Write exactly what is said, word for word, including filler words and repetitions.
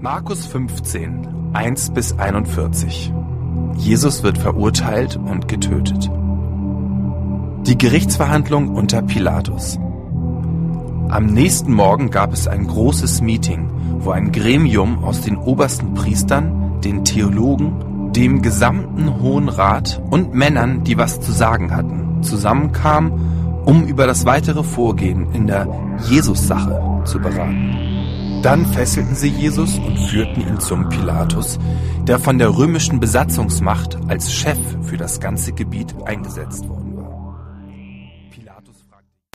Markus fünfzehn, eins bis einundvierzig. Jesus wird verurteilt und getötet. Die Gerichtsverhandlung unter Pilatus. Am nächsten Morgen gab es ein großes Meeting, wo ein Gremium aus den obersten Priestern, den Theologen, dem gesamten Hohen Rat und Männern, die was zu sagen hatten, zusammenkam, um über das weitere Vorgehen in der Jesus-Sache zu beraten. Dann fesselten sie Jesus und führten ihn zum Pilatus, der von der römischen Besatzungsmacht als Chef für das ganze Gebiet eingesetzt wurde.